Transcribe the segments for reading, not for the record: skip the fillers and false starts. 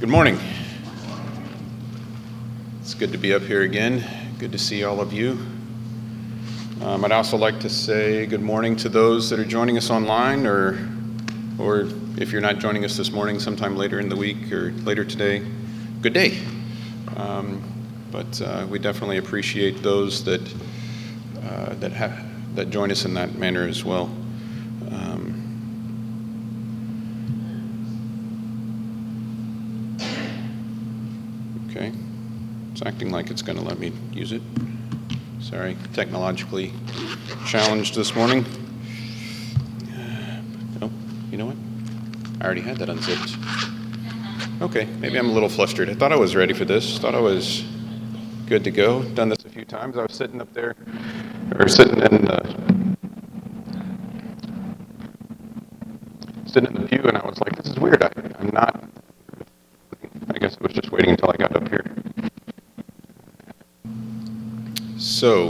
Good morning. It's good to be up here again. Good to see all of you. I'd also like to say good morning to those that are joining us online, or if you're not joining us this morning, sometime later in the week or later today, good day. But we definitely appreciate those that join us in that manner as well. Okay, it's acting like it's going to let me use it. Sorry, technologically challenged this morning. Oh, you know what? I already had that unzipped. Okay, maybe I'm a little flustered. I thought I was ready for this. Thought I was good to go. Done this a few times. I was sitting up there, or sitting in the pew, and I was like, this is weird. I'm not. I guess I was just waiting until I got up here. So,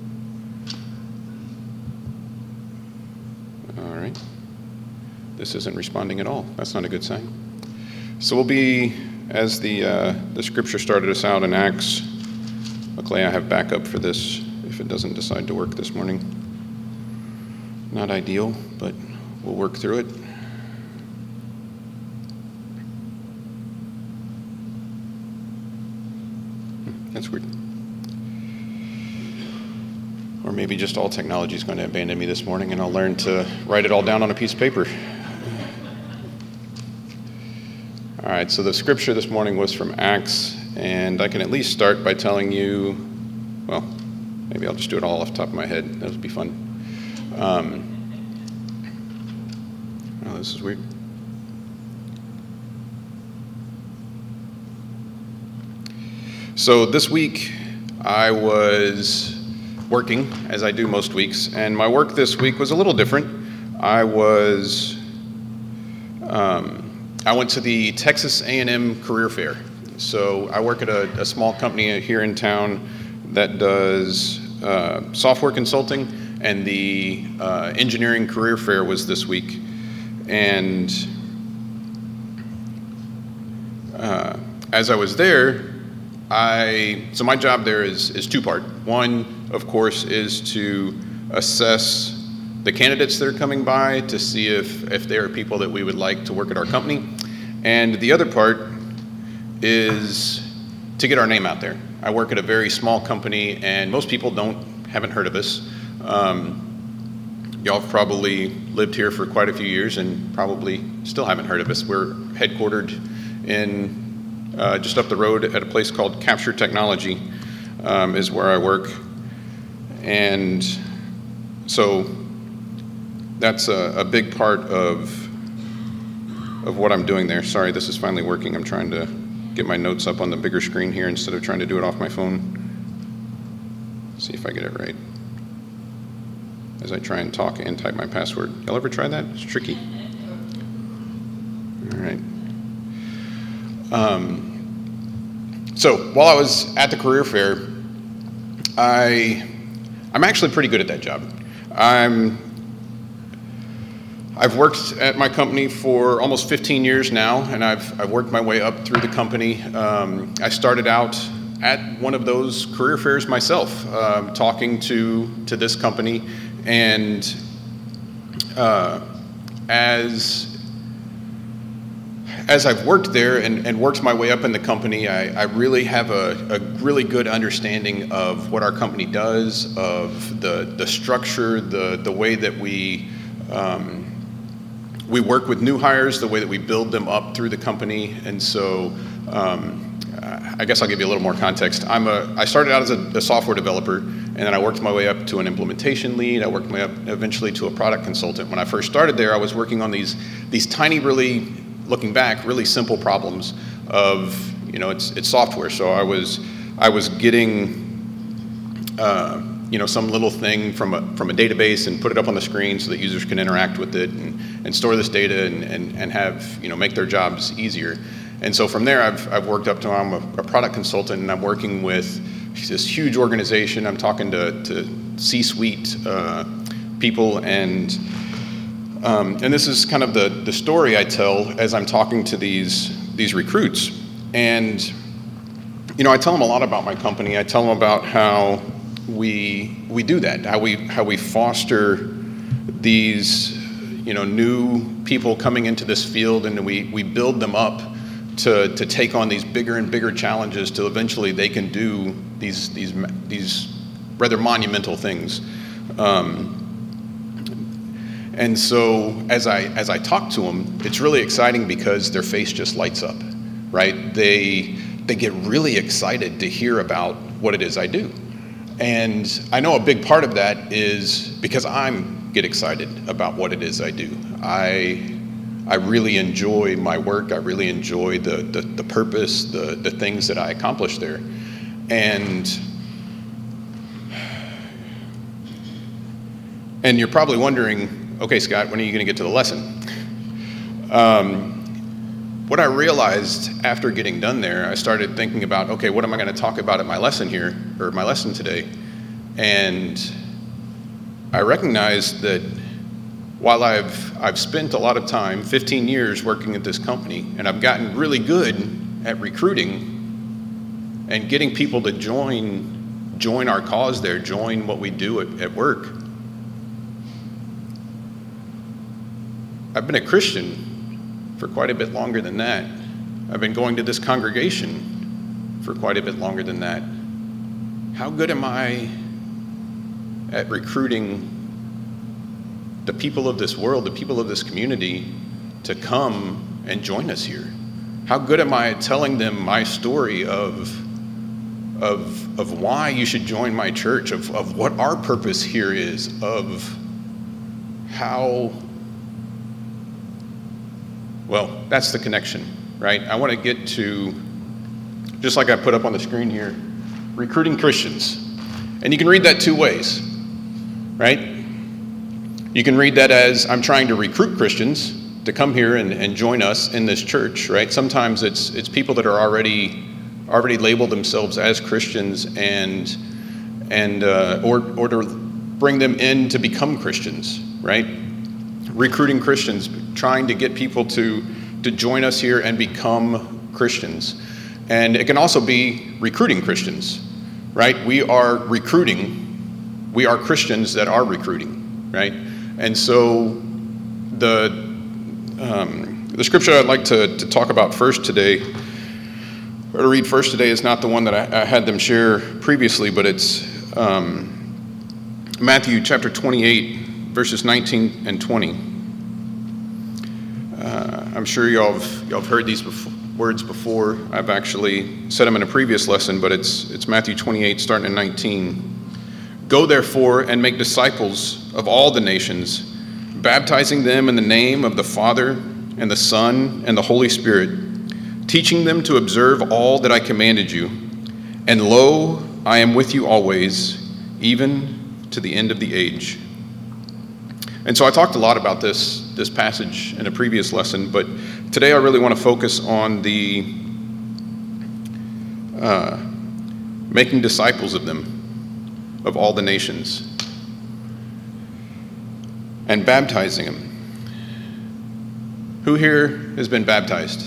all right. This isn't responding at all. That's not a good sign. So we'll be, as the scripture started us out in Acts. Luckily, I have backup for this if it doesn't decide to work this morning. Not ideal, but we'll work through it. That's weird. Or maybe just all technology is going to abandon me this morning and I'll learn to write it all down on a piece of paper. All right, so the scripture this morning was from Acts, and I can at least start by telling you, well, maybe I'll just do it all off the top of my head. That would be fun. Oh, this is weird. So this week, I was working, as I do most weeks, and my work this week was a little different. I went to the Texas A&M Career Fair. So I work at a small company here in town that does software consulting, and the engineering career fair was this week. And as I was there, so my job there is two-part. One, of course, is to assess the candidates that are coming by to see if they are people that we would like to work at our company. And the other part is to get our name out there. I work at a very small company, and most people haven't heard of us. Y'all have probably lived here for quite a few years and probably still haven't heard of us. We're headquartered in just up the road at a place called Capture Technology, is where I work. And so that's a big part of what I'm doing there. Sorry, this is finally working. I'm trying to get my notes up on the bigger screen here instead of trying to do it off my phone. See if I get it right as I try and talk and type my password. Y'all ever try that? It's tricky. All right. So while I was at the career fair, I'm actually pretty good at that job. I've worked at my company for almost 15 years now, and I've worked my way up through the company. I started out at one of those career fairs myself, talking to this company, and as I've worked there and worked my way up in the company, I really have a really good understanding of what our company does, of the structure, the way that we work with new hires, the way that we build them up through the company. And so I guess I'll give you a little more context. I started out as a software developer, and then I worked my way up to an implementation lead. I worked my way up eventually to a product consultant. When I first started there, I was working on these tiny, really, looking back, really simple problems of, it's software. So I was getting some little thing from a database and put it up on the screen so that users can interact with it and store this data and have, make their jobs easier. And so from there, I've worked up to, I'm a product consultant, and I'm working with this huge organization. I'm talking to C-suite people, and this is kind of the story I tell as I'm talking to these recruits. And, I tell them a lot about my company. I tell them about how we do that, how we foster these, new people coming into this field, and we build them up to take on these bigger and bigger challenges till eventually they can do these rather monumental things. And so as I talk to them, it's really exciting because their face just lights up, right? They get really excited to hear about what it is I do. And I know a big part of that is because get excited about what it is I do. I really enjoy my work. I really enjoy the purpose, the things that I accomplish there. And you're probably wondering, okay, Scott, when are you going to get to the lesson? What I realized after getting done there, I started thinking about, okay, what am I going to talk about at my lesson here, or my lesson today? And I recognized that while I've spent a lot of time, 15 years working at this company, and I've gotten really good at recruiting and getting people to join our cause there, join what we do at work, I've been a Christian for quite a bit longer than that. I've been going to this congregation for quite a bit longer than that. How good am I at recruiting the people of this world, the people of this community, to come and join us here? How good am I at telling them my story of why you should join my church, of what our purpose here is, of how... Well, that's the connection, right? I want to get to, just like I put up on the screen here, recruiting Christians. And you can read that two ways, right? You can read that as I'm trying to recruit Christians to come here and join us in this church, right? Sometimes it's people that are already labeled themselves as Christians or to bring them in to become Christians, right? Recruiting Christians, trying to get people to join us here and become Christians. And it can also be recruiting Christians, right? We are recruiting. We are Christians that are recruiting, right? And so the scripture I'd like to talk about first today, or to read first today, is not the one that I had them share previously, but it's Matthew chapter 28, verses 19 and 20. I'm sure y'all have heard these words before. I've actually said them in a previous lesson, but it's Matthew 28, starting in 19. Go therefore and make disciples of all the nations, baptizing them in the name of the Father and the Son and the Holy Spirit, teaching them to observe all that I commanded you. And lo, I am with you always, even to the end of the age. And so I talked a lot about this passage in a previous lesson, but today I really want to focus on the making disciples of them, of all the nations, and baptizing them. Who here has been baptized?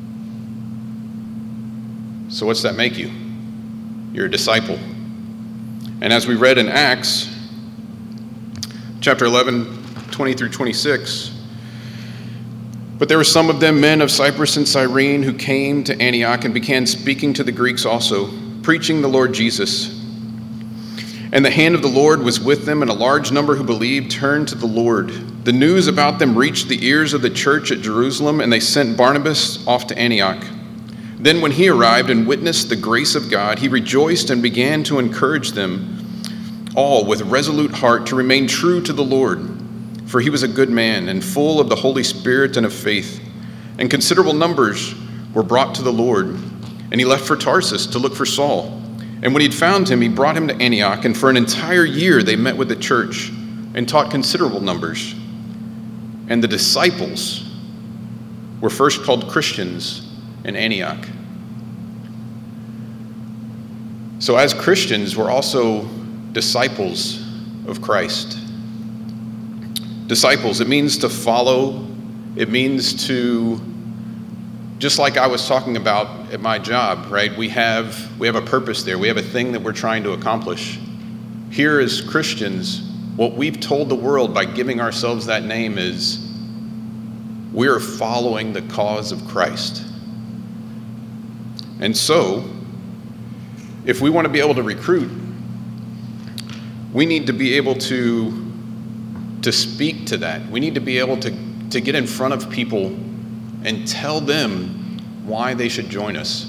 So what's that make you? You're a disciple. And as we read in Acts, chapter 11, 20 through 26, but there were some of them, men of Cyprus and Cyrene, who came to Antioch and began speaking to the Greeks also, preaching the Lord Jesus. And the hand of the Lord was with them, and a large number who believed turned to the Lord. The news about them reached the ears of the church at Jerusalem, and they sent Barnabas off to Antioch. Then when he arrived and witnessed the grace of God, he rejoiced and began to encourage them all with resolute heart to remain true to the Lord. For he was a good man and full of the Holy Spirit and of faith. And considerable numbers were brought to the Lord. And he left for Tarsus to look for Saul. And when he'd found him, he brought him to Antioch. And for an entire year they met with the church and taught considerable numbers. And the disciples were first called Christians in Antioch. So as Christians, we're also disciples of Christ. Disciples, it means to follow. It means to Just like I was talking about at my job, right? We have a purpose there. We have a thing that we're trying to accomplish. Here as Christians, what we've told the world by giving ourselves that name is we are following the cause of Christ. And so, if we want to be able to recruit, we need to be able to speak to that. We need to be able to get in front of people and tell them why they should join us.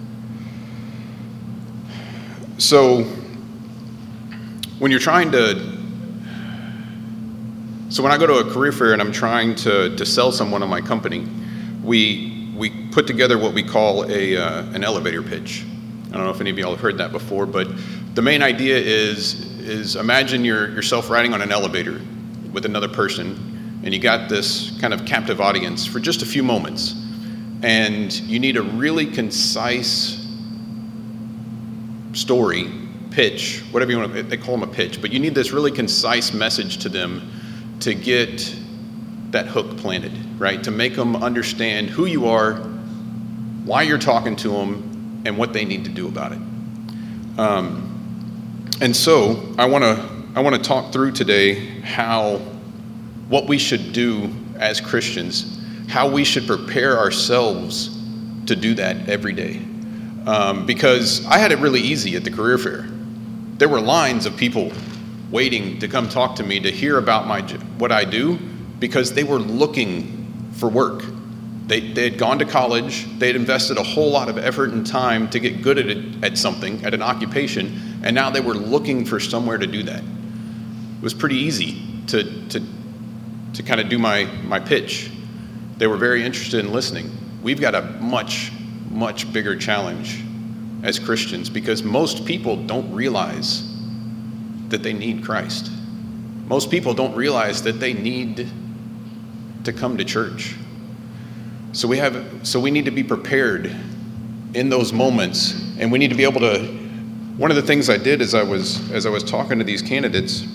So, when I go to a career fair and I'm trying to sell someone on my company, we put together what we call an elevator pitch. I don't know if any of y'all have heard that before, but the main idea is imagine yourself riding on an elevator with another person, and you got this kind of captive audience for just a few moments, and you need a really concise story, pitch, whatever you want to, they call them a pitch, but you need this really concise message to them to get that hook planted, right? To make them understand who you are, why you're talking to them, and what they need to do about it. And so I want to talk through today what we should do as Christians, how we should prepare ourselves to do that every day. Because I had it really easy at the career fair. There were lines of people waiting to come talk to me to hear about what I do, because they were looking for work. They had gone to college, they had invested a whole lot of effort and time to get good at something, at an occupation, and now they were looking for somewhere to do that. It was pretty easy to kind of do my pitch. They were very interested in listening. We've got a much, much bigger challenge as Christians, because most people don't realize that they need Christ. Most people don't realize that they need to come to church. So we need to be prepared in those moments, and we need to be able to. One of the things I did as I was talking to these candidates,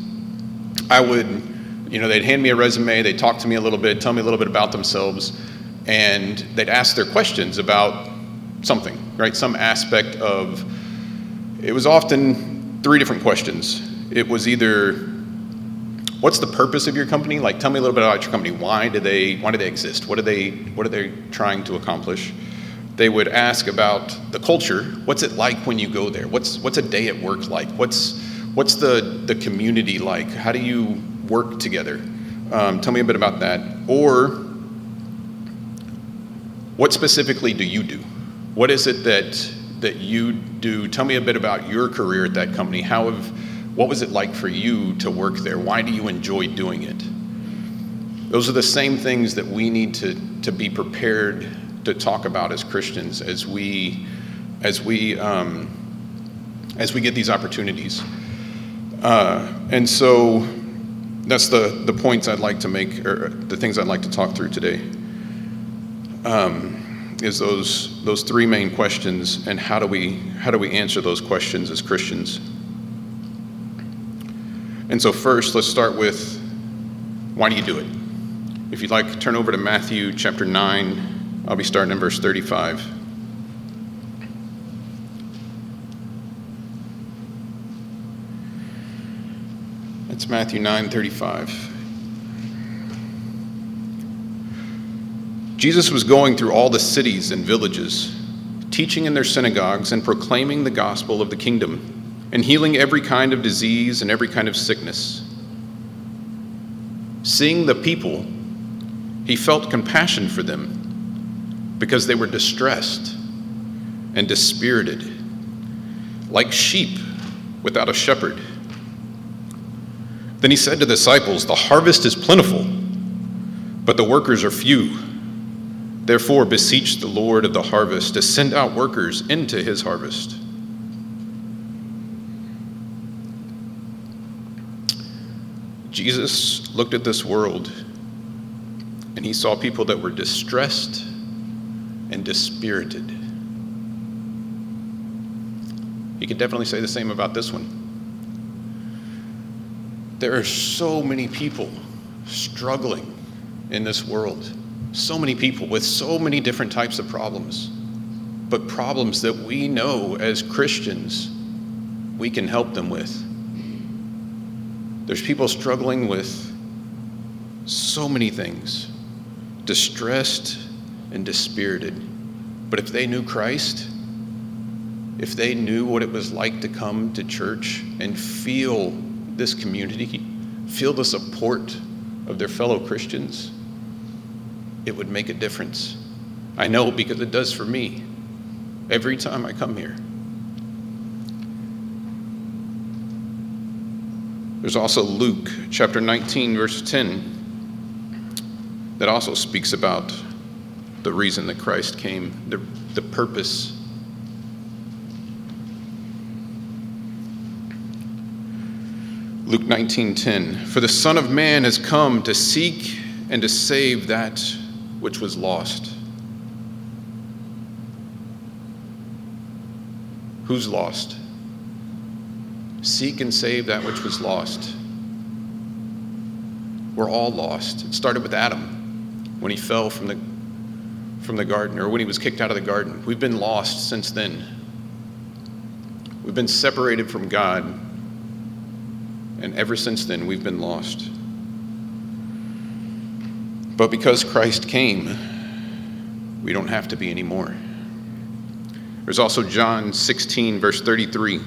they'd hand me a resume, they'd talk to me a little bit, tell me a little bit about themselves, and they'd ask their questions about something, right? Some aspect of. It was often 3 different questions. It was either, what's the purpose of your company? Like, tell me a little bit about your company. Why do they exist? What are they trying to accomplish? They would ask about the culture. What's it like when you go there? What's a day at work like? What's the community like? How do you work together? Tell me a bit about that. Or, what specifically do you do? What is it that you do? Tell me a bit about your career at that company. What was it like for you to work there? Why do you enjoy doing it? Those are the same things that we need to be prepared to talk about as Christians as we get these opportunities. And so that's the points I'd like to make, or the things I'd like to talk through today. Is those 3 main questions, and how do we answer those questions as Christians? And so first, let's start with, why do you do it? If you'd like, turn over to Matthew chapter 9. I'll be starting in verse 35. It's Matthew 9:35. Jesus was going through all the cities and villages, teaching in their synagogues and proclaiming the gospel of the kingdom, and healing every kind of disease and every kind of sickness. Seeing the people, he felt compassion for them, because they were distressed and dispirited, like sheep without a shepherd. Then he said to the disciples, "The harvest is plentiful, but the workers are few. Therefore beseech the Lord of the harvest to send out workers into his harvest." Jesus looked at this world and he saw people that were distressed and dispirited. He could definitely say the same about this one. There are so many people struggling in this world. So many people with so many different types of problems, but problems that we know as Christians we can help them with. There's people struggling with so many things, distressed and dispirited. But if they knew Christ, if they knew what it was like to come to church and feel this community, feel the support of their fellow Christians, it would make a difference. I know, because it does for me every time I come here. There's also Luke chapter 19, verse 10, that also speaks about the reason that Christ came, the purpose. Luke 19:10, for the Son of Man has come to seek and to save that which was lost. Who's lost? Seek and save that which was lost. We're all lost. It started with Adam when he fell from the garden, or when he was kicked out of the garden. We've been lost since then. We've been separated from God, and ever since then we've been lost. But because Christ came, we don't have to be anymore. There's also John 16, verse 33,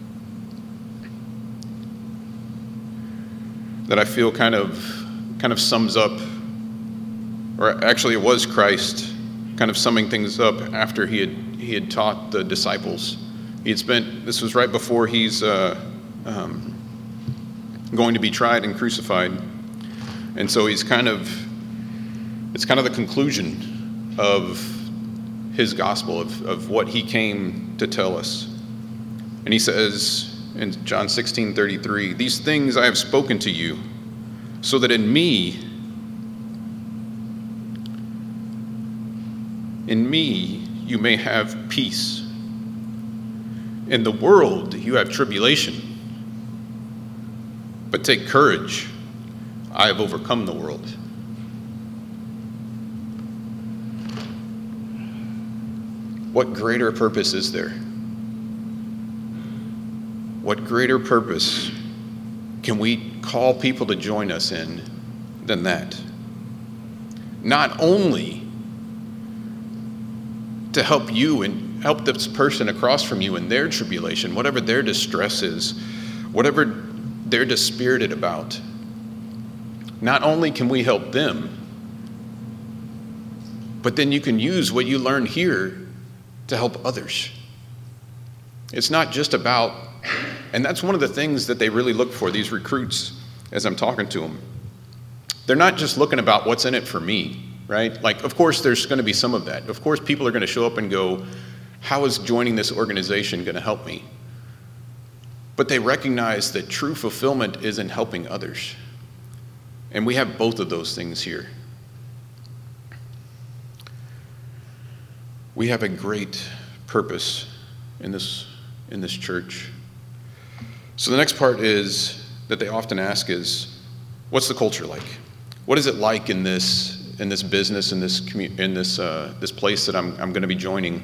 that I feel kind of sums up, or actually it was Christ kind of summing things up after he had taught the disciples. This was right before he's going to be tried and crucified, and so it's kind of the conclusion of his gospel, of what he came to tell us. And he says in John 16:33, these things I have spoken to you, so that in me you may have peace. In the world you have tribulation, but take courage, I have overcome the world. What greater purpose is there? What greater purpose can we call people to join us in than that? Not only to help you and help this person across from you in their tribulation, whatever their distress is, whatever they're dispirited about. Not only can we help them, but then you can use what you learned here to help others. It's not just about, and that's one of the things that they really look for, these recruits, as I'm talking to them. They're not just looking about what's in it for me, right? Like, of course, there's going to be some of that. Of course, people are going to show up and go, how is joining this organization going to help me? But they recognize that true fulfillment is in helping others. And we have both of those things here. We have a great purpose in this church. So the next part is that they often ask is, what's the culture like? What is it like in this business, in this place that I'm going to be joining?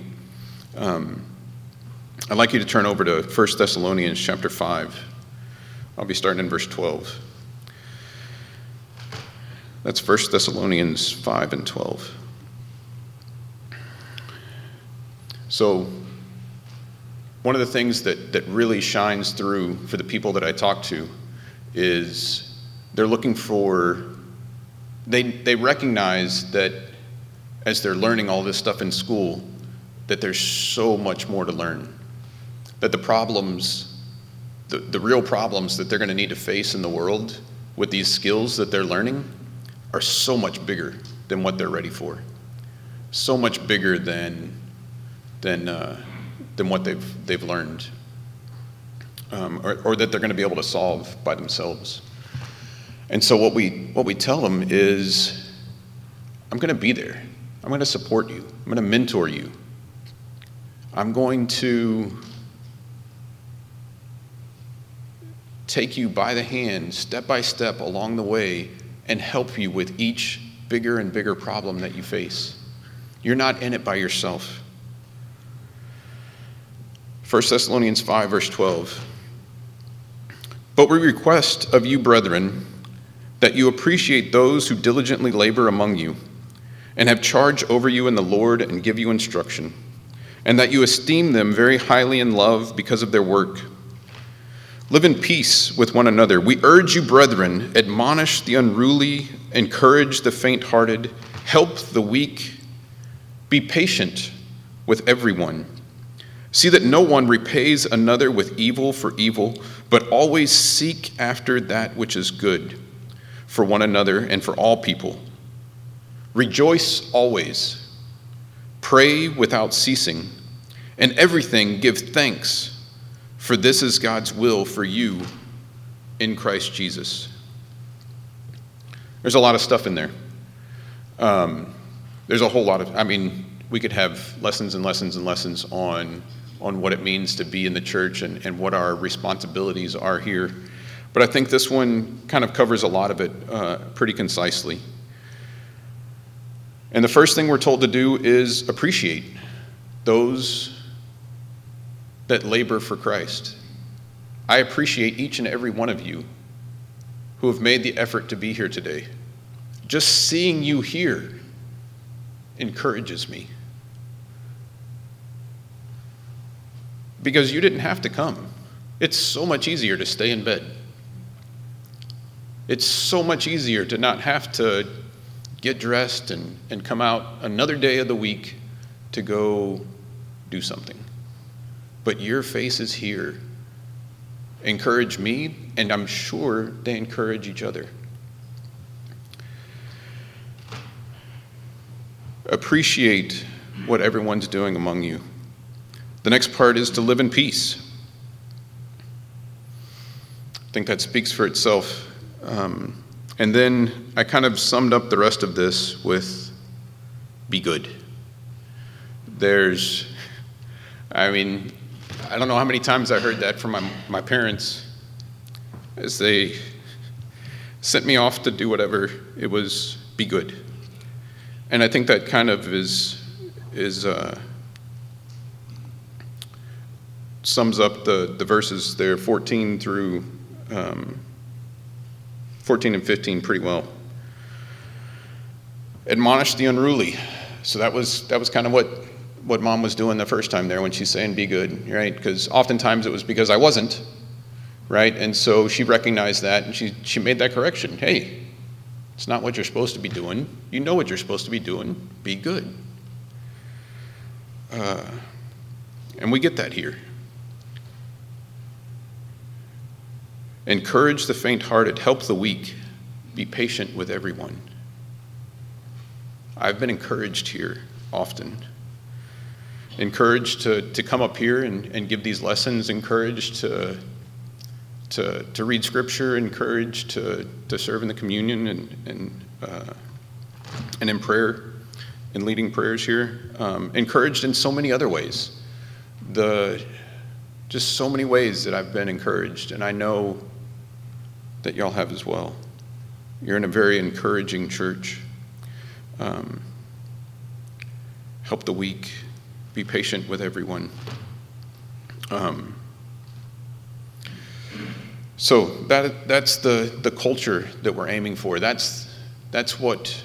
I'd like you to turn over to 1 Thessalonians chapter 5. I'll be starting in verse 12. That's 1 Thessalonians 5 and 12. So one of the things that really shines through for the people that I talk to is they're looking for, they recognize that as they're learning all this stuff in school, that there's so much more to learn. That the problems, the real problems that they're going to need to face in the world with these skills that they're learning are so much bigger than what they're ready for. So much bigger than what they've learned, or that they're going to be able to solve by themselves. And so what we tell them is, I'm going to be there. I'm going to support you. I'm going to mentor you. I'm going to take you by the hand, step by step along the way, and help you with each bigger and bigger problem that you face. You're not in it by yourself. 1 Thessalonians 5, verse 12. But we request of you, brethren, that you appreciate those who diligently labor among you and have charge over you in the Lord and give you instruction, and that you esteem them very highly in love because of their work. Live in peace with one another. We urge you, brethren, admonish the unruly, encourage the faint-hearted, help the weak, be patient with everyone. See that no one repays another with evil for evil, but always seek after that which is good for one another and for all people. Rejoice always. Pray without ceasing. And everything give thanks, for this is God's will for you in Christ Jesus. There's a lot of stuff in there. There's a whole lot of, we could have lessons and lessons and lessons on what it means to be in the church and what our responsibilities are here. But I think this one kind of covers a lot of it pretty concisely. And the first thing we're told to do is appreciate those that labor for Christ. I appreciate each and every one of you who have made the effort to be here today. Just seeing you here encourages me. Because you didn't have to come. It's so much easier to stay in bed. It's so much easier to not have to get dressed and come out another day of the week to go do something. But your faces here encourage me, and I'm sure they encourage each other. Appreciate what everyone's doing among you. The next part is to live in peace. I think that speaks for itself. And then I kind of summed up the rest of this with be good. I don't know how many times I heard that from my parents as they sent me off to do whatever. It was be good. And I think that kind of sums up the verses there, 14 through 14 and 15 pretty well. Admonish the unruly. So that was kind of what Mom was doing the first time there when she's saying be good, right? Because oftentimes it was because I wasn't, right? And so she recognized that and she made that correction. Hey, it's not what you're supposed to be doing. You know what you're supposed to be doing. Be good. And we get that here. Encourage the faint-hearted, help the weak, be patient with everyone. I've been encouraged here often. Encouraged to come up here and give these lessons, encouraged to read scripture, encouraged to serve in the communion and in prayer, in leading prayers here. Encouraged in so many other ways. Just so many ways that I've been encouraged, and I know that y'all have as well. You're in a very encouraging church. Help the weak. Be patient with everyone. So that's the culture that we're aiming for. That's what,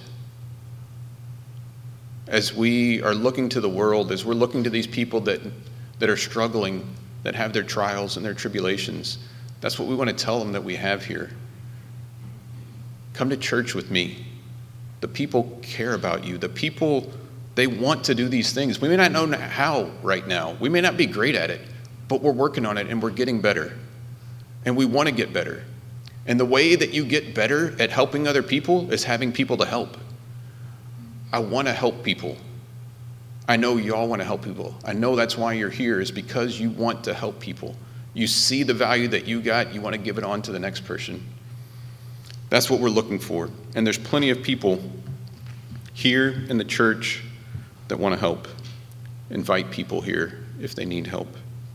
as we are looking to the world, as we're looking to these people that are struggling, that have their trials and their tribulations, that's what we want to tell them that we have here. Come to church with me. The people care about you. The people, they want to do these things. We may not know how right now. We may not be great at it, but we're working on it and we're getting better. And we want to get better. And the way that you get better at helping other people is having people to help. I want to help people. I know y'all want to help people. I know that's why you're here, is because you want to help people. You see the value that you got, you want to give it on to the next person. That's what we're looking for. And there's plenty of people here in the church that want to help. Invite people here if they need help.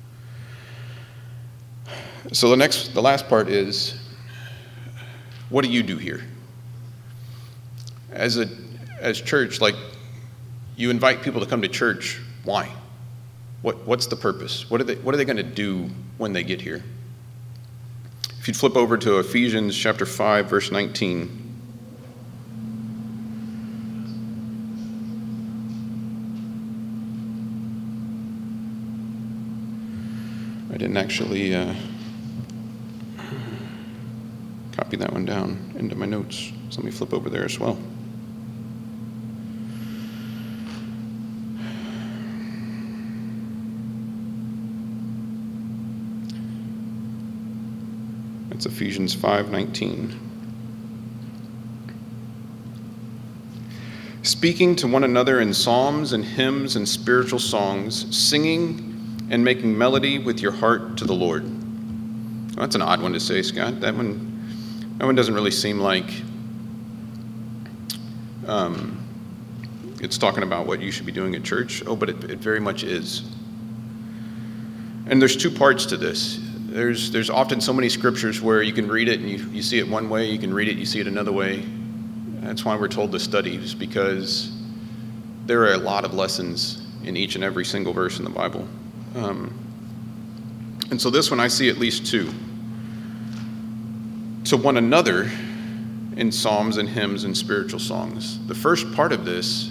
So the last part is, what do you do here? as church, like, you invite people to come to church. Why? What's the purpose? What are they going to do when they get here? If you'd flip over to Ephesians chapter 5, verse 19. I didn't actually copy that one down into my notes, so let me flip over there as well. It's Ephesians 5:19. Speaking to one another in psalms and hymns and spiritual songs, singing and making melody with your heart to the Lord. Well, that's an odd one to say, Scott. That one doesn't really seem like it's talking about what you should be doing at church. Oh, but it very much is. And there's two parts to this. There's often so many scriptures where you can read it and you see it one way, you can read it, you see it another way. That's why we're told to study, is because there are a lot of lessons in each and every single verse in the Bible. And so this one I see at least two. To one another in psalms and hymns and spiritual songs. The first part of this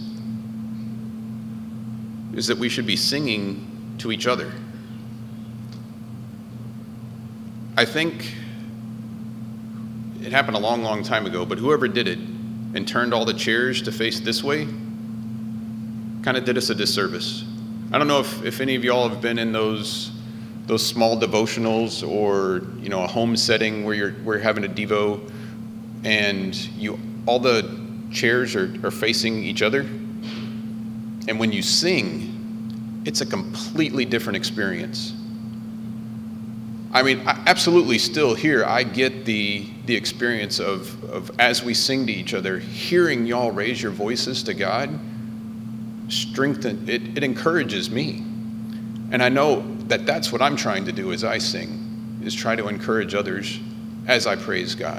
is that we should be singing to each other. I think it happened a long, long time ago, but whoever did it and turned all the chairs to face this way kind of did us a disservice. I don't know if any of y'all have been in those small devotionals or, a home setting where we're having a devo and all the chairs are facing each other. And when you sing, it's a completely different experience. I mean, absolutely still here, I get the experience of as we sing to each other, hearing y'all raise your voices to God, it encourages me. And I know that's what I'm trying to do as I sing, is try to encourage others as I praise God.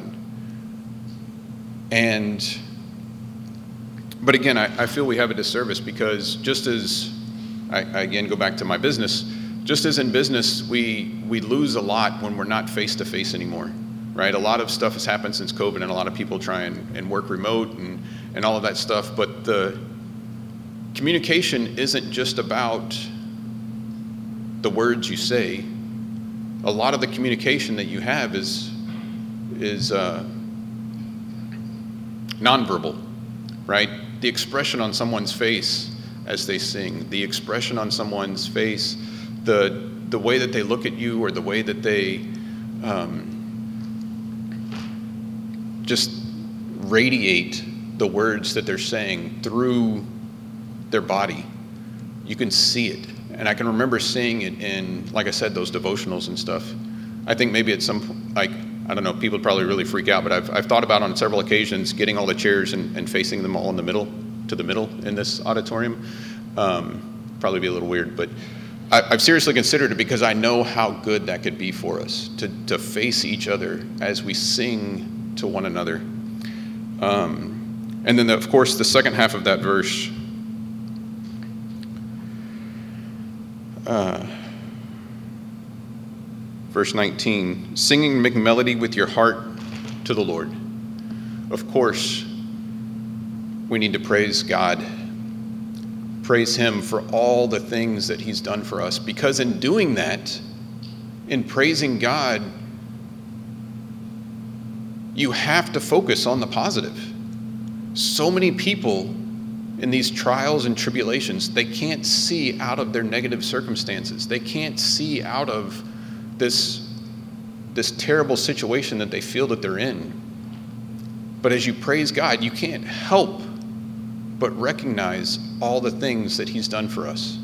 But again, I feel we have a disservice, because just as, I again go back to my business, just as in business, we lose a lot when we're not face-to-face anymore, right? A lot of stuff has happened since COVID, and a lot of people try and work remote and all of that stuff, but the communication isn't just about the words you say. A lot of the communication that you have is nonverbal, right? The expression on someone's face as they sing, the expression on someone's face, the way that they look at you, or the way that they just radiate the words that they're saying through their body. You can see it. And I can remember seeing it in, like I said, those devotionals and stuff. I think maybe at some point, I don't know, people would probably really freak out, but I've thought about on several occasions getting all the chairs and facing them all to the middle in this auditorium. Probably be a little weird, but I've seriously considered it, because I know how good that could be for us to face each other as we sing to one another. And then, of course, the second half of that verse, verse 19, singing and making melody with your heart to the Lord. Of course, we need to praise God, praise Him for all the things that He's done for us, because in doing that, in praising God, you have to focus on the positive. So many people in these trials and tribulations, they can't see out of their negative circumstances. They can't see out of this terrible situation that they feel that they're in. But as you praise God, you can't help but recognize all the things that He's done for us.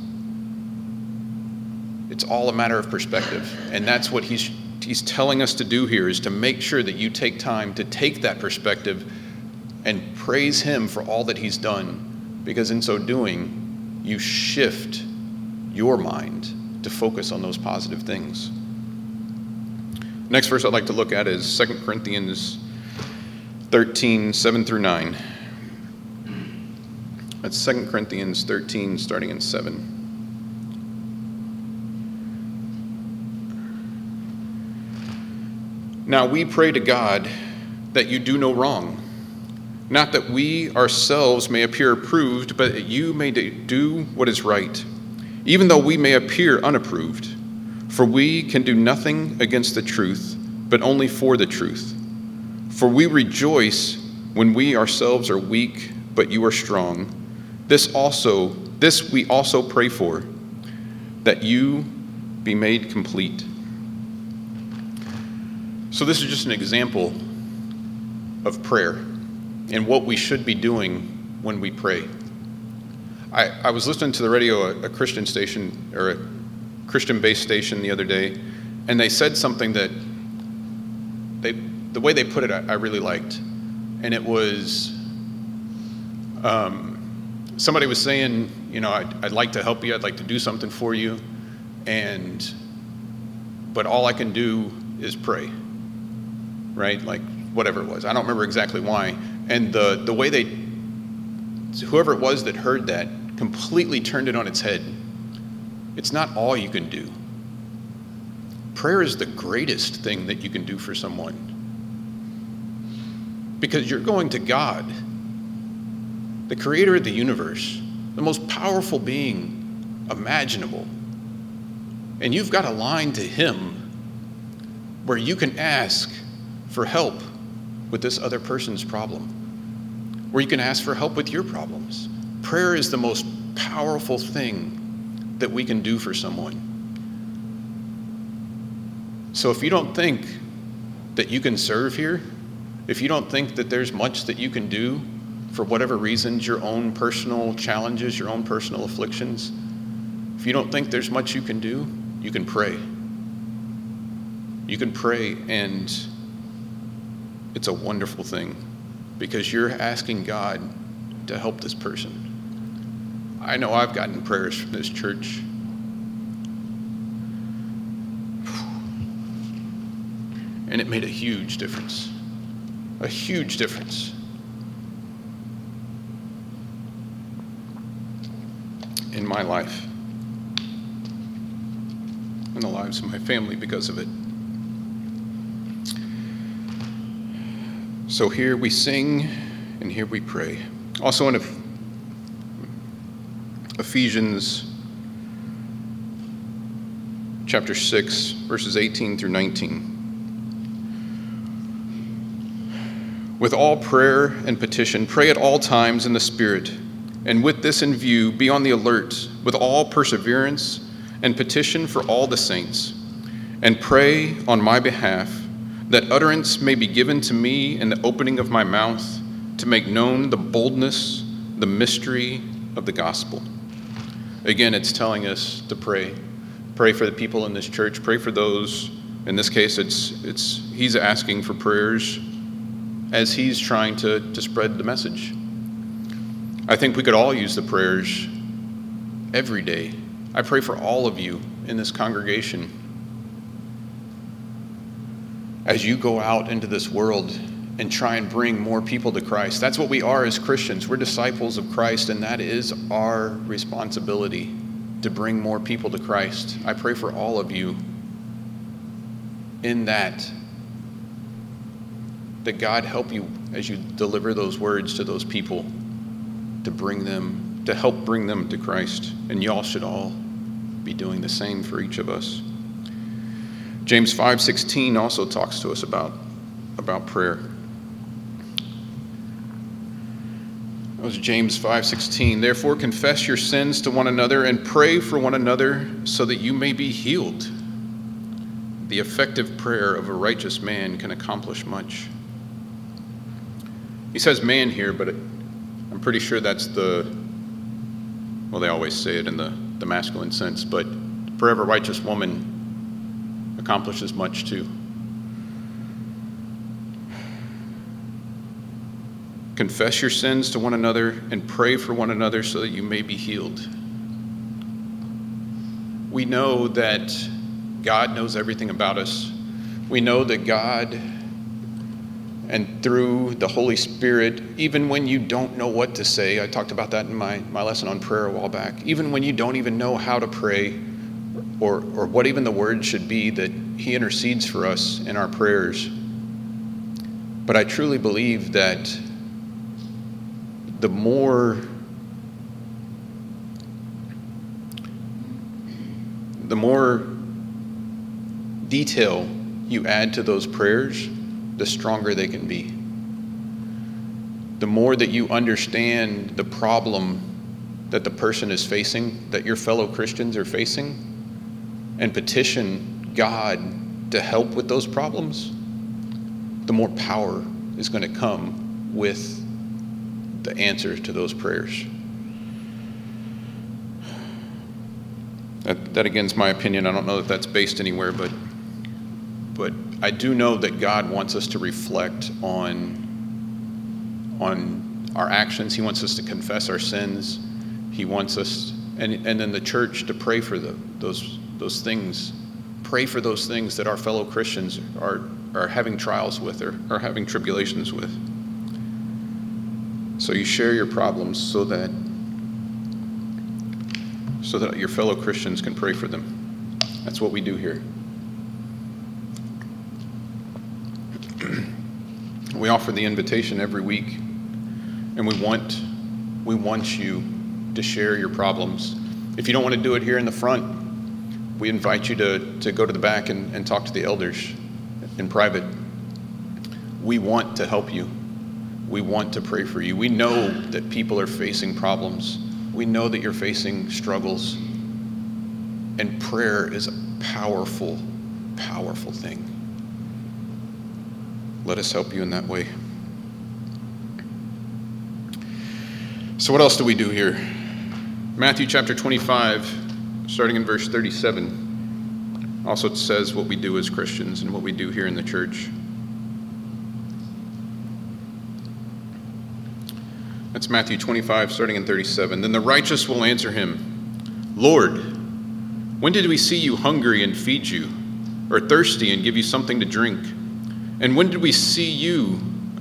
It's all a matter of perspective. And that's what He's telling us to do here, is to make sure that you take time to take that perspective and praise Him for all that He's done. Because in so doing, you shift your mind to focus on those positive things. Next verse I'd like to look at is 2 Corinthians 13, 7 through 9. That's 2 Corinthians 13, starting in 7. Now we pray to God that you do no wrong, not that we ourselves may appear approved, but that you may do what is right, even though we may appear unapproved. For we can do nothing against the truth, but only for the truth. For we rejoice when we ourselves are weak, but you are strong. This we also pray for, that you be made complete. So this is just an example of prayer and what we should be doing when we pray. I was listening to the radio, a Christian station, or a Christian-based station the other day, and they said something that the way they put it, I really liked. And it was, somebody was saying, I'd like to help you, I'd like to do something for you, but all I can do is pray, right? Like whatever it was. I don't remember exactly why. And the way whoever it was that heard that completely turned it on its head. It's not all you can do. Prayer is the greatest thing that you can do for someone. Because you're going to God, the creator of the universe, the most powerful being imaginable. And you've got a line to him where you can ask for help with this other person's problem, where you can ask for help with your problems. Prayer is the most powerful thing that we can do for someone. So if you don't think that you can serve here, if you don't think that there's much that you can do for whatever reasons, your own personal challenges, your own personal afflictions, if you don't think there's much you can do, you can pray. You can pray, and it's a wonderful thing because you're asking God to help this person. I know I've gotten prayers from this church. And it made a huge difference. A huge difference. In my life. In the lives of my family because of it. So here we sing and here we pray. Also in Ephesians chapter 6, verses 18 through 19. With all prayer and petition, pray at all times in the Spirit, and with this in view, be on the alert with all perseverance and petition for all the saints, and pray on my behalf that utterance may be given to me in the opening of my mouth to make known the boldness, the mystery of the gospel. Again, it's telling us to pray. Pray for the people in this church. Pray for those. In this case, he's asking for prayers as he's trying to spread the message. I think we could all use the prayers every day. I pray for all of you in this congregation as you go out into this world and try and bring more people to Christ. That's what we are as Christians. We're disciples of Christ, and that is our responsibility to bring more people to Christ. I pray for all of you in that God help you as you deliver those words to those people to help bring them to Christ. And y'all should all be doing the same for each of us. James 5:16 also talks to us about prayer. That was James 5:16. Therefore confess your sins to one another and pray for one another so that you may be healed. The effective prayer of a righteous man can accomplish much. He says man here, but I'm pretty sure that's they always say it in the masculine sense, but the prayer of a righteous woman accomplishes much too. Confess your sins to one another and pray for one another so that you may be healed. We know that God knows everything about us. We know that God And through the Holy Spirit, even when you don't know what to say, I talked about that in my lesson on prayer a while back, even when you don't even know how to pray or what even the word should be, that he intercedes for us in our prayers. But I truly believe that the more detail you add to those prayers, the stronger they can be. The more that you understand the problem that the person is facing, that your fellow Christians are facing, and petition God to help with those problems, the more power is going to come with the answers to those prayers. That again is my opinion. I don't know that that's based anywhere, but I do know that God wants us to reflect on our actions. He wants us to confess our sins. He wants us, and then the church, to pray for those things. Pray for those things that our fellow Christians are having trials with or are having tribulations with. So you share your problems so that your fellow Christians can pray for them. That's what we do here. We offer the invitation every week, and we want you to share your problems. If you don't want to do it here in the front, we invite you to go to the back and talk to the elders in private. We want to help you. We want to pray for you. We know that people are facing problems. We know that you're facing struggles. And prayer is a powerful, powerful thing. Let us help you in that way. So what else do we do here? Matthew chapter 25, starting in verse 37, also says what we do as Christians and what we do here in the church. That's Matthew 25, starting in 37. Then the righteous will answer him, Lord, when did we see you hungry and feed you, or thirsty and give you something to drink? And when did we see you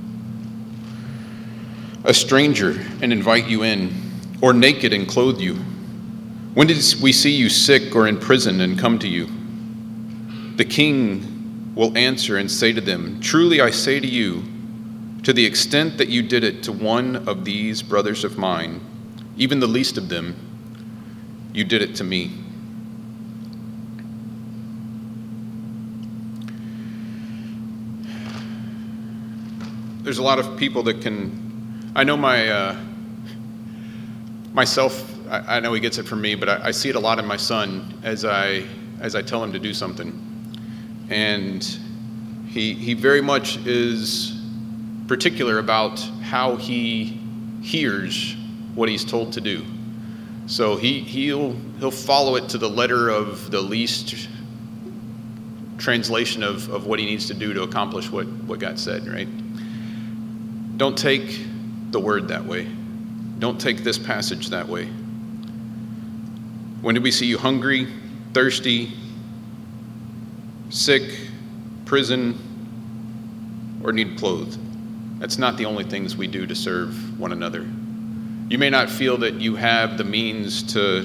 a stranger and invite you in, or naked and clothe you? When did we see you sick or in prison and come to you? The king will answer and say to them, truly I say to you, to the extent that you did it to one of these brothers of mine, even the least of them, you did it to me. There's a lot of people that can, I know myself, I know he gets it from me, but I see it a lot in my son as I tell him to do something. And he very much is particular about how he hears what he's told to do. So he'll follow it to the letter of the least translation of what he needs to do to accomplish what God said, right? Don't take the word that way. Don't take this passage that way. When did we see you hungry, thirsty, sick, prison, or need clothed? That's not the only things we do to serve one another. You may not feel that you have the means to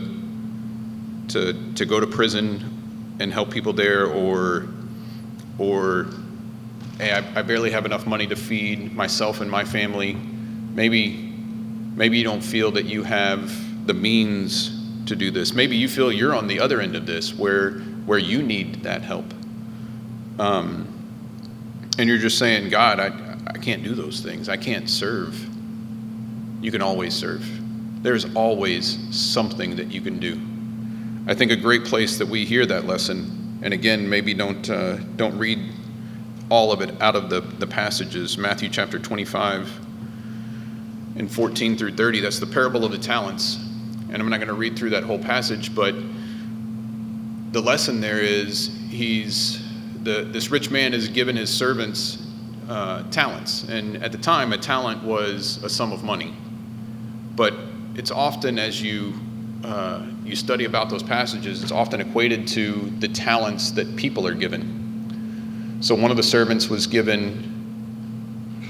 go to prison and help people there, or hey, I barely have enough money to feed myself and my family. Maybe you don't feel that you have the means to do this. Maybe you feel you're on the other end of this, where you need that help. And you're just saying, God, I can't do those things. I can't serve. You can always serve. There's always something that you can do. I think a great place that we hear that lesson, and again, maybe don't read all of it out of the passages, Matthew chapter 25 and 14 through 30. That's the parable of the talents. And I'm not going to read through that whole passage, but the lesson there is this rich man has given his servants talents. And at the time, a talent was a sum of money. But it's often, as you study about those passages, it's often equated to the talents that people are given. So one of the servants was given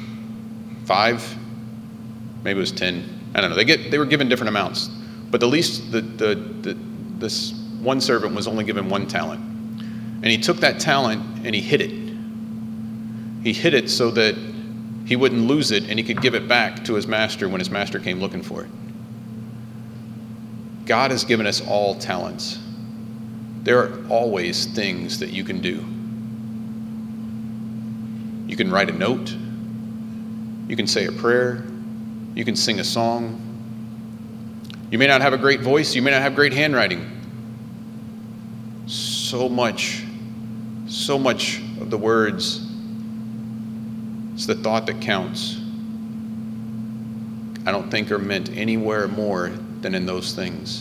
5, maybe it was 10. I don't know. They were given different amounts, but the least this one servant was only given 1 talent, and he took that talent and he hid it. He hid it so that he wouldn't lose it, and he could give it back to his master when his master came looking for it. God has given us all talents. There are always things that you can do. You can write a note. You can say a prayer. You can sing a song. You may not have a great voice. You may not have great handwriting. So much of the words, it's the thought that counts. I don't think are meant anywhere more than in those things.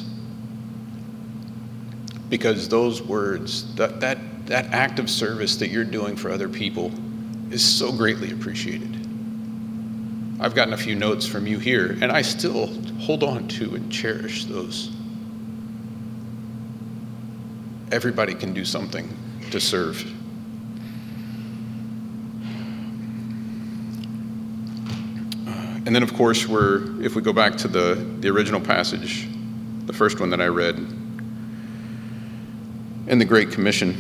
Because those words, that act of service that you're doing for other people is so greatly appreciated. I've gotten a few notes from you here, and I still hold on to and cherish those. Everybody can do something to serve. And then, of course, if we go back to the original passage, the first one that I read, in the Great Commission,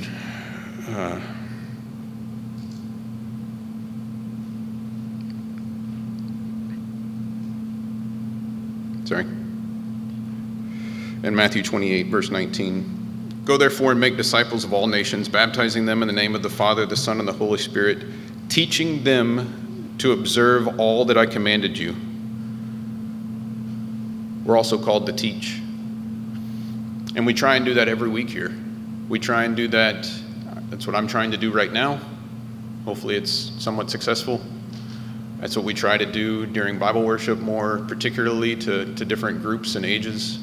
in Matthew 28, verse 19, "Go therefore and make disciples of all nations, baptizing them in the name of the Father, the Son, and the Holy Spirit, teaching them to observe all that I commanded you." We're also called to teach. And we try and do that every week here. We try and do that. That's what I'm trying to do right now. Hopefully it's somewhat successful. That's what we try to do during Bible worship, more particularly to different groups and ages.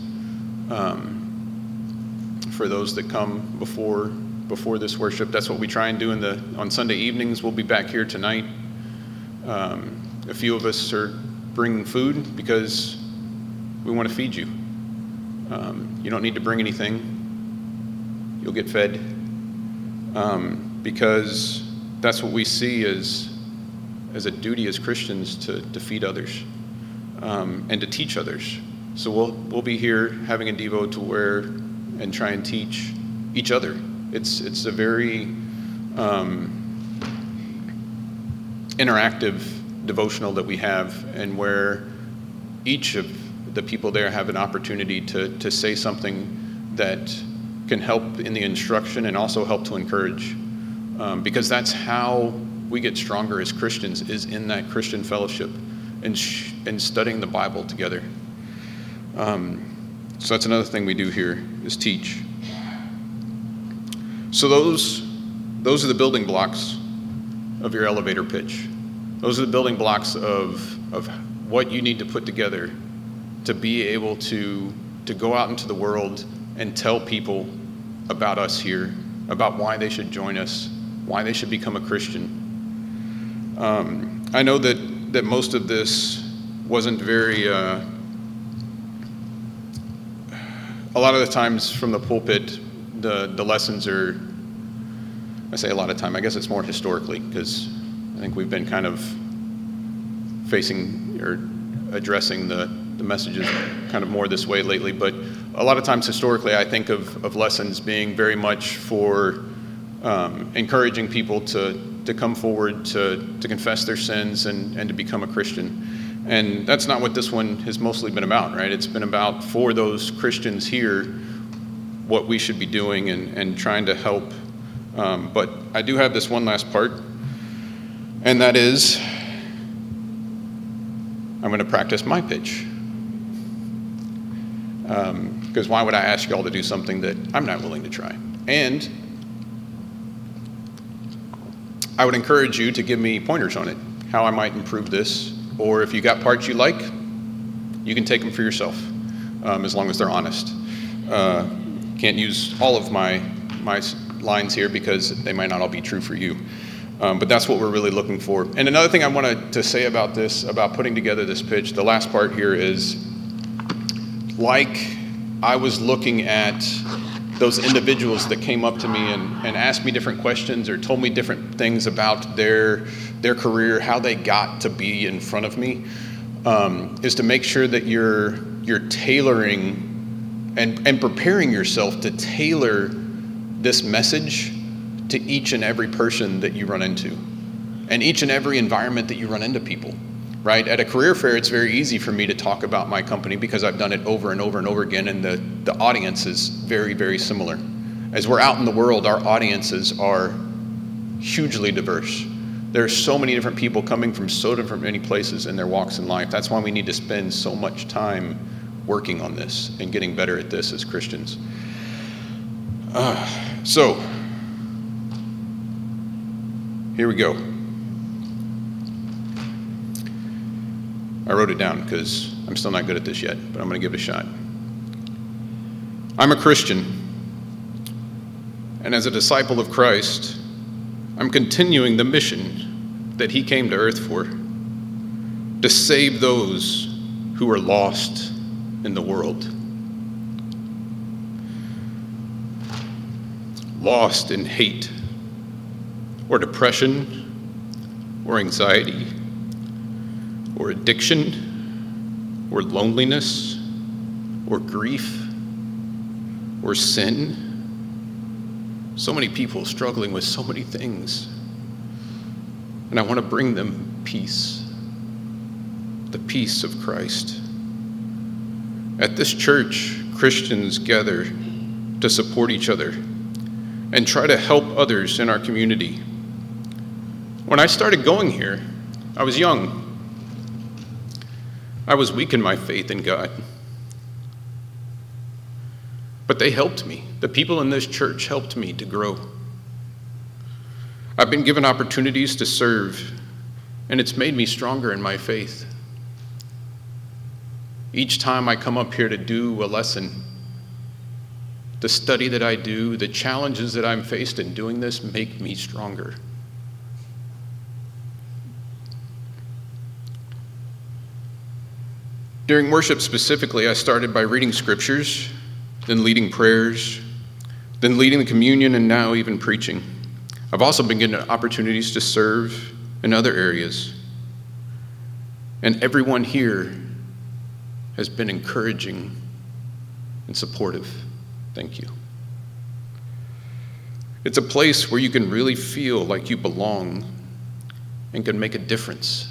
For those that come before this worship, that's what we try and do on Sunday evenings. We'll be back here tonight. A few of us are bringing food because we want to feed you. You don't need to bring anything. You'll get fed. Because that's what we see as a duty as Christians to feed others and to teach others. So we'll be here having a Devo to where and try and teach each other. It's a very interactive devotional that we have, and where each of the people there have an opportunity to say something that can help in the instruction and also help to encourage, because that's how we get stronger as Christians, is in that Christian fellowship and studying the Bible together. So that's another thing we do here, is teach. So those are the building blocks of your elevator pitch. Those are the building blocks of what you need to put together to be able to go out into the world and tell people about us here, about why they should join us, why they should become a Christian. I know that most of this wasn't very, a lot of the times from the pulpit, the lessons are, I say a lot of time, I guess it's more historically, because I think we've been kind of facing or addressing the messages kind of more this way lately. But a lot of times historically, I think of lessons being very much for encouraging people to come forward, to confess their sins and to become a Christian. And that's not what this one has mostly been about, right? It's been about, for those Christians here, what we should be doing and trying to help. But I do have this one last part, and that is, I'm going to practice my pitch. Because why would I ask you all to do something that I'm not willing to try? And I would encourage you to give me pointers on it, how I might improve this. Or if you got parts you like, you can take them for yourself, as long as they're honest. Can't use all of my lines here because they might not all be true for you. But that's what we're really looking for. And another thing I wanted to say about this, about putting together this pitch, the last part here is, like I was looking at those individuals that came up to me and asked me different questions or told me different things about their career, how they got to be in front of me, is to make sure that you're tailoring and preparing yourself to tailor this message to each and every person that you run into and each and every environment that you run into people, right? At a career fair, it's very easy for me to talk about my company because I've done it over and over and over again, and the audience is very, very similar. As we're out in the world, our audiences are hugely diverse. There are so many different people coming from so different many places in their walks in life. That's why we need to spend so much time working on this and getting better at this as Christians. So, here we go. I wrote it down because I'm still not good at this yet, but I'm going to give it a shot. I'm a Christian, and as a disciple of Christ, I'm continuing the mission that he came to earth for, to save those who are lost in the world. Lost in hate, or depression, or anxiety, or addiction, or loneliness, or grief, or sin. So many people struggling with so many things. And I want to bring them peace, the peace of Christ. At this church, Christians gather to support each other and try to help others in our community. When I started going here, I was young. I was weak in my faith in God. But they helped me. The people in this church helped me to grow. I've been given opportunities to serve, and it's made me stronger in my faith. Each time I come up here to do a lesson, the study that I do, the challenges that I'm faced in doing this make me stronger. During worship specifically, I started by reading scriptures, then leading prayers, then leading the communion, and now even preaching. I've also been given opportunities to serve in other areas. And everyone here has been encouraging and supportive. Thank you. It's a place where you can really feel like you belong and can make a difference.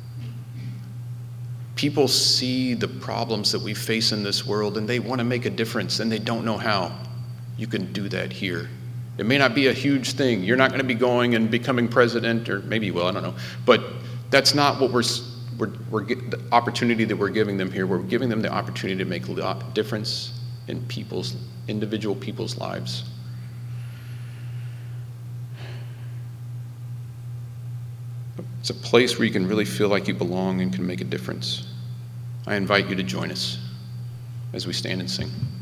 People see the problems that we face in this world and they want to make a difference and they don't know how. You can do that here. It may not be a huge thing. You're not going to be going and becoming president, or maybe you will, I don't know. But that's not what we're the opportunity that we're giving them here. We're giving them the opportunity to make a difference in individual people's lives. It's a place where you can really feel like you belong and can make a difference. I invite you to join us as we stand and sing.